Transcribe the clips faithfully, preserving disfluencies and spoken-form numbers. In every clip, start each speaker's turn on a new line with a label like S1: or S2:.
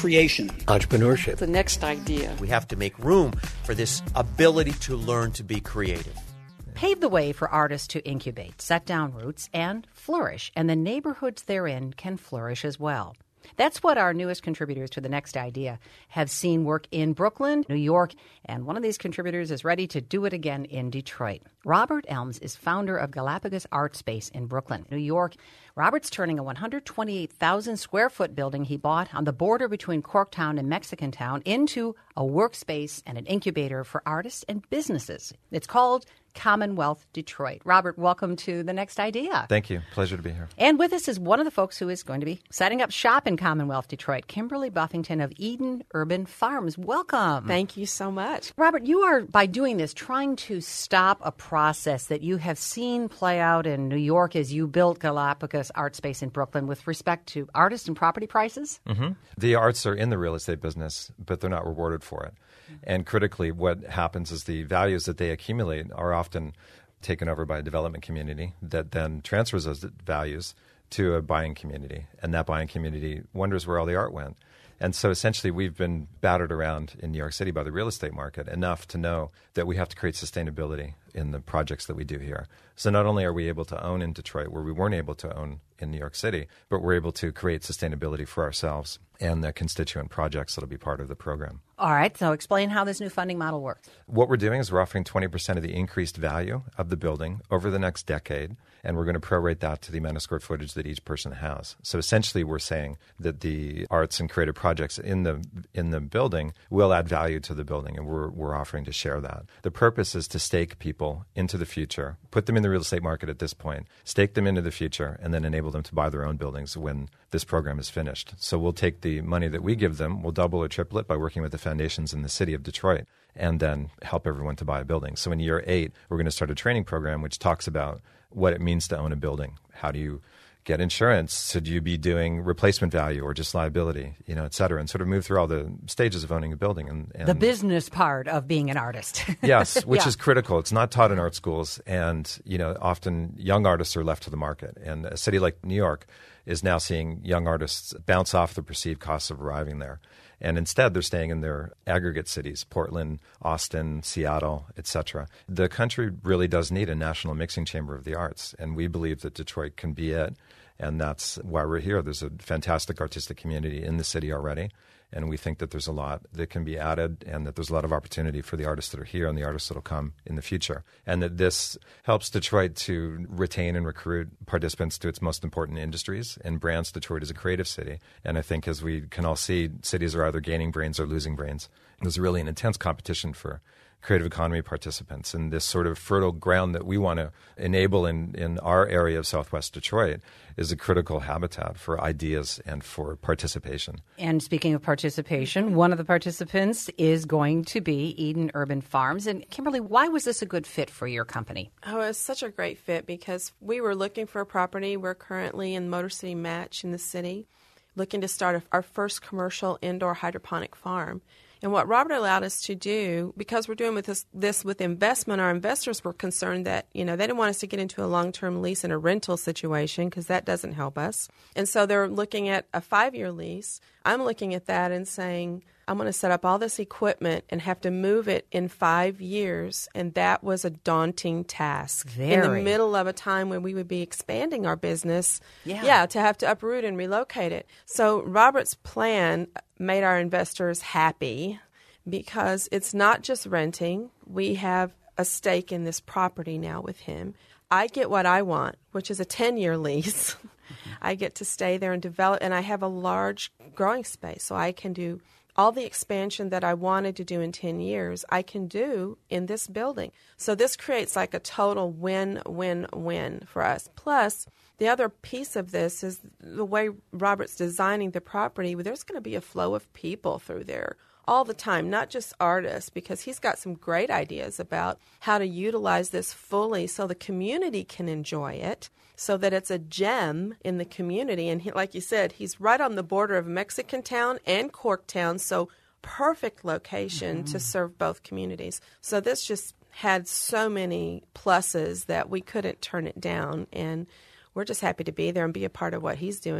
S1: creation,
S2: entrepreneurship,
S3: the next idea.
S4: We have to make room for this ability to learn to be creative.
S5: Pave the way for artists to incubate, set down roots, and flourish, and the neighborhoods therein can flourish as well. That's what our newest contributors to The Next Idea have seen work in Brooklyn, New York, and one of these contributors is ready to do it again in Detroit. Robert Elms is founder of Galapagos Art Space in Brooklyn, New York. Robert's turning a one hundred twenty-eight thousand square foot building he bought on the border between Corktown and Mexicantown into a workspace and an incubator for artists and businesses. It's called Commonwealth Detroit. Robert, welcome to The Next Idea.
S6: Thank you. Pleasure to be here.
S5: And with us is one of the folks who is going to be setting up shop in Commonwealth Detroit, Kimberly Buffington of Eden Urban Farms. Welcome.
S7: Thank you so much.
S5: Robert, you are, by doing this, trying to stop a process that you have seen play out in New York as you built Galapagos Art Space in Brooklyn with respect to artist and property prices?
S6: Mm-hmm. The arts are in the real estate business, but they're not rewarded for it. And critically, what happens is the values that they accumulate are often taken over by a development community that then transfers those values to a buying community. And that buying community wonders where all the art went. And so essentially we've been battered around in New York City by the real estate market enough to know that we have to create sustainability in the projects that we do here. So not only are we able to own in Detroit where we weren't able to own in New York City, but we're able to create sustainability for ourselves and the constituent projects that will be part of the program.
S5: All right, so explain how this new funding model works.
S6: What we're doing is we're offering twenty percent of the increased value of the building over the next decade, and we're going to prorate that to the amount of square footage that each person has. So essentially we're saying that the arts and creative projects in the in the building will add value to the building, and we're, we're offering to share that. The purpose is to stake people into the future, put them in the real estate market at this point, stake them into the future, and then enable them to buy their own buildings when this program is finished. So we'll take the money that we give them, we'll double or triple it by working with the foundations in the city of Detroit, and then help everyone to buy a building. So in year eight, we're going to start a training program which talks about what it means to own a building. How do you get insurance? Should you be doing replacement value or just liability, you know, et cetera, and sort of move through all the stages of owning a building. And, and
S5: the business part of being an artist.
S6: Yes, which
S5: yeah.
S6: is critical. It's not taught in art schools, and, you know, often young artists are left to the market. And a city like New York is now seeing young artists bounce off the perceived costs of arriving there. And instead, they're staying in their aggregate cities, Portland, Austin, Seattle, et cetera. The country really does need a national mixing chamber of the arts, and we believe that Detroit can be it, and that's why we're here. There's a fantastic artistic community in the city already, and we think that there's a lot that can be added and that there's a lot of opportunity for the artists that are here and the artists that will come in the future, and that this helps Detroit to retain and recruit participants to its most important industries and brands Detroit as a creative city. And I think, as we can all see, cities are either gaining brains or losing brains. There's really an intense competition for creative economy participants, and this sort of fertile ground that we want to enable in, in our area of Southwest Detroit is a critical habitat for ideas and for participation.
S5: And speaking of participation, one of the participants is going to be Eden Urban Farms. And Kimberly, why was this a good fit for your company?
S7: Oh, it was such a great fit because we were looking for a property. We're currently in Motor City Match in the city, looking to start a, our first commercial indoor hydroponic farm. And what Robert allowed us to do, because we're doing with this, this with investment, our investors were concerned that, you know, they didn't want us to get into a long-term lease and a rental situation because that doesn't help us. And so they're looking at a five-year lease. I'm looking at that and saying, I'm going to set up all this equipment and have to move it in five years. And that was a daunting task.
S5: Very.
S7: In the middle of a time when we would be expanding our business.
S5: Yeah.
S7: Yeah, to have to uproot and relocate it. So Robert's plan made our investors happy because it's not just renting. We have a stake in this property now with him. I get what I want, which is a ten-year lease. I get to stay there and develop, and I have a large growing space, so I can do all the expansion that I wanted to do in ten years, I can do in this building. So this creates like a total win-win-win for us. Plus, the other piece of this is the way Robert's designing the property. There's going to be a flow of people through there all the time, not just artists, because he's got some great ideas about how to utilize this fully so the community can enjoy it, so that it's a gem in the community. And he, like you said, he's right on the border of Mexicantown and Corktown, so perfect location mm-hmm. to serve both communities. So this just had so many pluses that we couldn't turn it down, and we're just happy to be there and be a part of what he's doing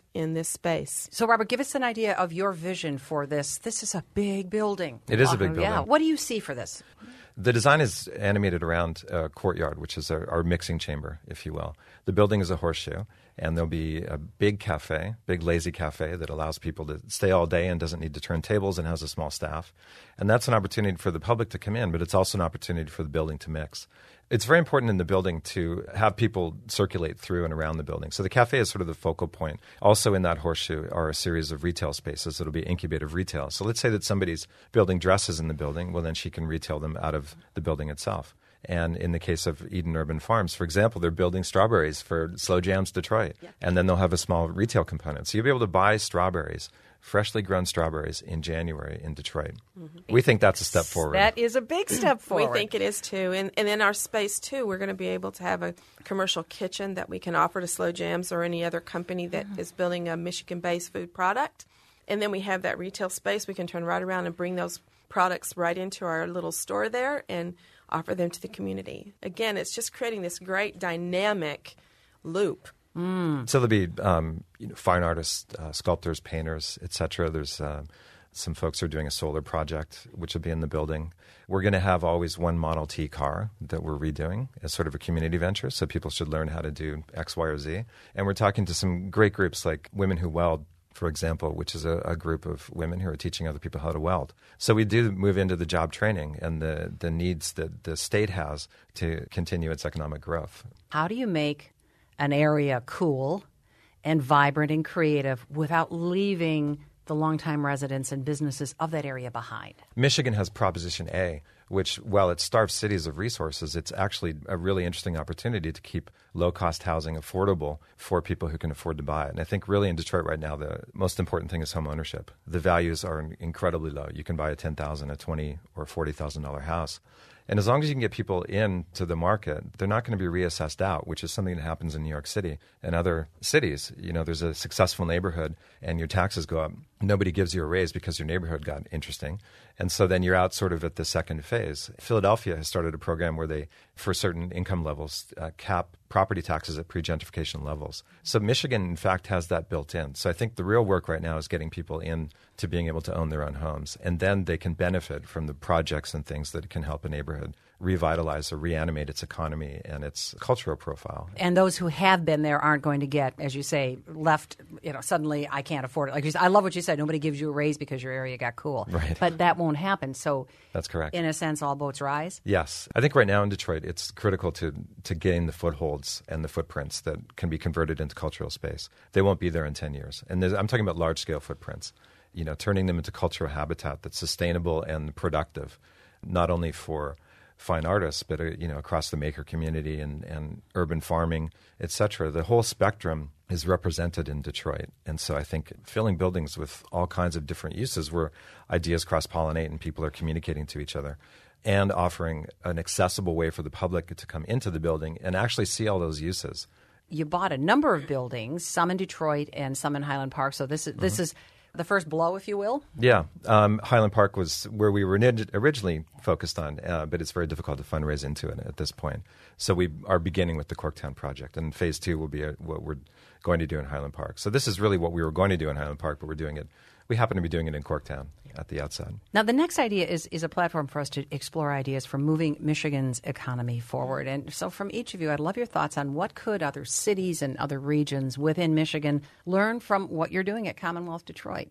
S7: in this space.
S5: So, Robert, give us an idea of your vision for this. This is a big building.
S6: It is a big building.
S5: Yeah. What do you see for this?
S6: The design is animated around a courtyard, which is our, our mixing chamber, if you will. The building is a horseshoe, and there'll be a big cafe, big lazy cafe that allows people to stay all day and doesn't need to turn tables and has a small staff. And that's an opportunity for the public to come in, but it's also an opportunity for the building to mix. It's very important in the building to have people circulate through and around the building. So the cafe is sort of the focal point. Also in that horseshoe are a series of retail spaces that'll be incubative retail. So let's say that somebody's building dresses in the building. Well, then she can retail them out of the building itself. And in the case of Eden Urban Farms, for example, they're building strawberries for Slow Jams Detroit. Yeah. And then they'll have a small retail component. So you'll be able to buy strawberries, freshly grown strawberries in January in Detroit. Mm-hmm. We think that's a step forward.
S5: That is a big step forward.
S7: We think it is too. And, and in our space too, we're going to be able to have a commercial kitchen that we can offer to Slow Jams or any other company that mm-hmm. is building a Michigan-based food product. And then we have that retail space. We can turn right around and bring those products right into our little store there and offer them to the community. Again, it's just creating this great dynamic loop.
S5: Mm.
S6: So there'll be um, you know, fine artists, uh, sculptors, painters, et cetera. There's uh, some folks who are doing a solar project, which will be in the building. We're going to have always one Model T car that we're redoing as sort of a community venture, so people should learn how to do X, Y, or Z. And we're talking to some great groups like Women Who Weld, for example, which is a, a group of women who are teaching other people how to weld. So we do move into the job training and the, the needs that the state has to continue its economic growth.
S5: How do you make an area cool and vibrant and creative without leaving the longtime residents and businesses of that area behind?
S6: Michigan has Proposition A, which, while it starves cities of resources, it's actually a really interesting opportunity to keep low-cost housing affordable for people who can afford to buy it. And I think really in Detroit right now, the most important thing is home ownership. The values are incredibly low. You can buy a ten thousand dollars, a twenty thousand dollars or forty thousand dollars house. And as long as you can get people into the market, they're not going to be reassessed out, which is something that happens in New York City and other cities. You know, there's a successful neighborhood and your taxes go up. Nobody gives you a raise because your neighborhood got interesting. And so then you're out sort of at the second phase. Philadelphia has started a program where they, for certain income levels, uh, cap property taxes at pre-gentrification levels. So Michigan, in fact, has that built in. So I think the real work right now is getting people in to being able to own their own homes. And then they can benefit from the projects and things that can help a neighborhood revitalize or reanimate its economy and its cultural profile.
S5: And those who have been there aren't going to get, as you say, left, you know, suddenly I can't afford it. Like you said, I love what you said. Nobody gives you a raise because your area got cool.
S6: Right.
S5: But that won't happen. So
S6: that's correct.
S5: In a sense, all boats rise?
S6: Yes. I think right now in Detroit, it's critical to, to gain the footholds and the footprints that can be converted into cultural space. They won't be there in ten years. And I'm talking about large-scale footprints, you know, turning them into cultural habitat that's sustainable and productive, not only for fine artists, but, uh, you know, across the maker community and, and urban farming, et cetera. The whole spectrum is represented in Detroit. And so I think filling buildings with all kinds of different uses where ideas cross-pollinate and people are communicating to each other and offering an accessible way for the public to come into the building and actually see all those uses.
S5: You bought a number of buildings, some in Detroit and some in Highland Park. So this is this mm-hmm. is the first blow, if you will?
S6: Yeah. Um, Highland Park was where we were originally focused on, uh, but it's very difficult to fundraise into it at this point. So we are beginning with the Corktown project, and phase two will be a, what we're going to do in Highland Park. So this is really what we were going to do in Highland Park, but we're doing it. We happen to be doing it in Corktown at the outside.
S5: Now, the next idea is, is a platform for us to explore ideas for moving Michigan's economy forward. And so from each of you, I'd love your thoughts on what could other cities and other regions within Michigan learn from what you're doing at Commonwealth Detroit?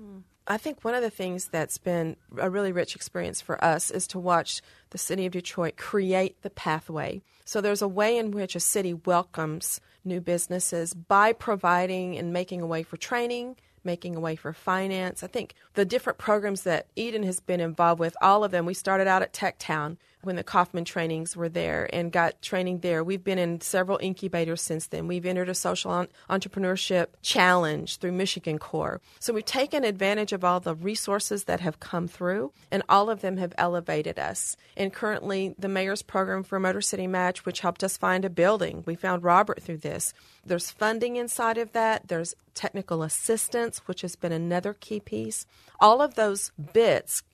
S7: I think one of the things that's been a really rich experience for us is to watch the city of Detroit create the pathway. So there's a way in which a city welcomes new businesses by providing and making a way for training, making a way for finance. I think the different programs that Eden has been involved with, all of them, we started out at Tech Town when the Kauffman trainings were there and got training there. We've been in several incubators since then. We've entered a social on- entrepreneurship challenge through Michigan Core. So we've taken advantage of all the resources that have come through, and all of them have elevated us. And currently, the mayor's program for Motor City Match, which helped us find a building. We found Robert through this. There's funding inside of that. There's technical assistance, which has been another key piece. All of those bits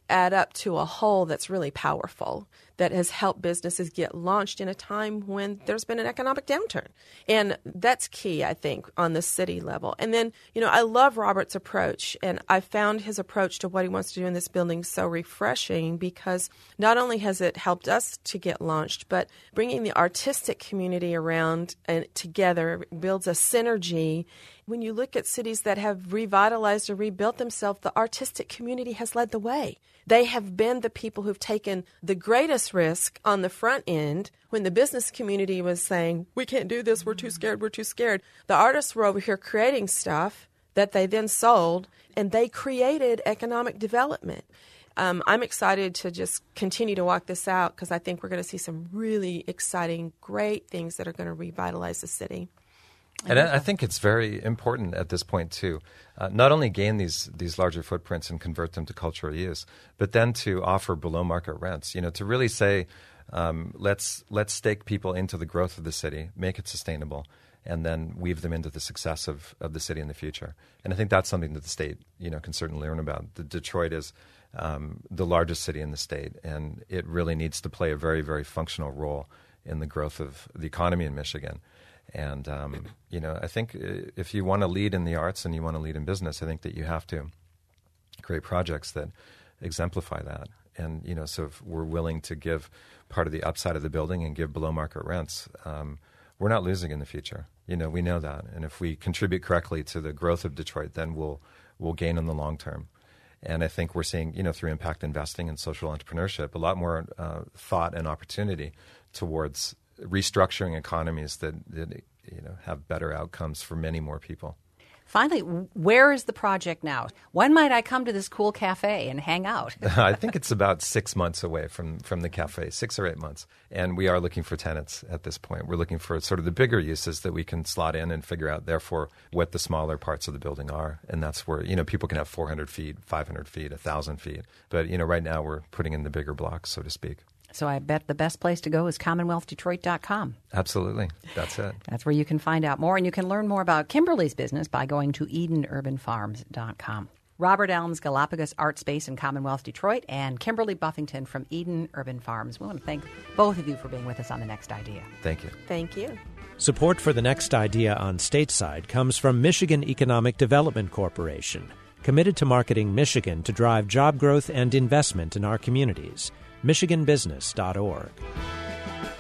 S7: add up to a whole that's really powerful, that has helped businesses get launched in a time when there's been an economic downturn. And that's key, I think, on the city level. And then, you know, I love Robert's approach, and I found his approach to what he wants to do in this building so refreshing, because not only has it helped us to get launched, but bringing the artistic community around and together builds a synergy. When you look at cities that have revitalized or rebuilt themselves, the artistic community has led the way. They have been the people who've taken the greatest risk on the front end when the business community was saying, we can't do this, we're too scared, we're too scared. The artists were over here creating stuff that they then sold, and they created economic development. Um, I'm excited to just continue to walk this out, because I think we're going to see some really exciting, great things that are going to revitalize the city.
S6: And I, I think it's very important at this point, too, uh, not only gain these these larger footprints and convert them to cultural use, but then to offer below-market rents, you know, to really say, um, let's let's stake people into the growth of the city, make it sustainable, and then weave them into the success of, of the city in the future. And I think that's something that the state, you know, can certainly learn about. The Detroit is um, the largest city in the state, and it really needs to play a very, very functional role in the growth of the economy in Michigan. And, um, you know, I think if you want to lead in the arts and you want to lead in business, I think that you have to create projects that exemplify that. And, you know, so if we're willing to give part of the upside of the building and give below market rents, um, we're not losing in the future. You know, we know that. And if we contribute correctly to the growth of Detroit, then we'll we'll gain in the long term. And I think we're seeing, you know, through impact investing and social entrepreneurship, a lot more uh, thought and opportunity towards restructuring economies that, that you know have better outcomes for many more people.
S5: Finally, where is the project now? When might I come to this cool cafe and hang out?
S6: I think it's about six months away from, from the cafe, six or eight months. And we are looking for tenants at this point. We're looking for sort of the bigger uses that we can slot in and figure out, therefore, what the smaller parts of the building are. And that's where, you know, people can have four hundred feet, five hundred feet, one thousand feet. But, you know, right now we're putting in the bigger blocks, so to speak.
S5: So I bet the best place to go is commonwealth detroit dot com.
S6: Absolutely. That's it.
S5: That's where you can find out more, and you can learn more about Kimberly's business by going to eden urban farms dot com. Robert Elms, Galapagos Art Space in Commonwealth Detroit, and Kimberly Buffington from Eden Urban Farms. We want to thank both of you for being with us on The Next Idea.
S6: Thank you.
S7: Thank you.
S1: Support for The Next Idea on Stateside comes from Michigan Economic Development Corporation, committed to marketing Michigan to drive job growth and investment in our communities. michigan business dot org.